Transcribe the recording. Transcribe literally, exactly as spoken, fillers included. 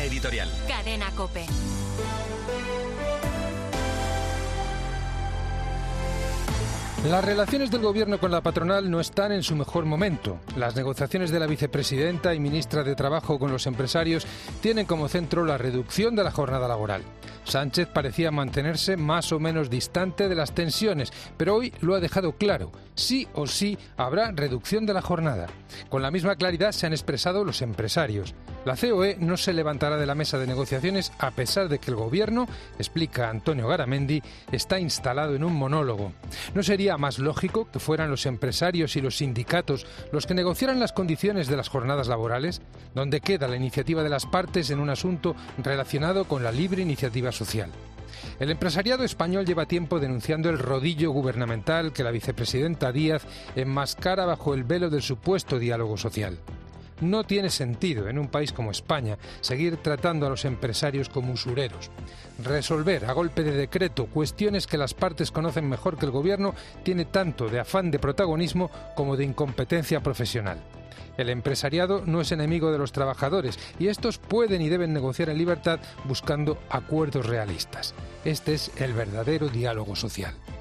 Línea editorial. Cadena COPE. Las relaciones del Gobierno con la patronal no están en su mejor momento. Las negociaciones de la vicepresidenta y ministra de Trabajo con los empresarios tienen como centro la reducción de la jornada laboral. Sánchez parecía mantenerse más o menos distante de las tensiones, pero hoy lo ha dejado claro. Sí o sí habrá reducción de la jornada. Con la misma claridad se han expresado los empresarios. La C O E no se levantará de la mesa de negociaciones a pesar de que el Gobierno, explica Antonio Garamendi, está instalado en un monólogo. ¿No sería más lógico que fueran los empresarios y los sindicatos los que negociaran las condiciones de las jornadas laborales? ¿Dónde queda la iniciativa de las partes en un asunto relacionado con la libre iniciativa social? El empresariado español lleva tiempo denunciando el rodillo gubernamental que la vicepresidenta Díaz enmascara bajo el velo del supuesto diálogo social. No tiene sentido en un país como España seguir tratando a los empresarios como usureros. Resolver a golpe de decreto cuestiones que las partes conocen mejor que el Gobierno tiene tanto de afán de protagonismo como de incompetencia profesional. El empresariado no es enemigo de los trabajadores y estos pueden y deben negociar en libertad buscando acuerdos realistas. Este es el verdadero diálogo social.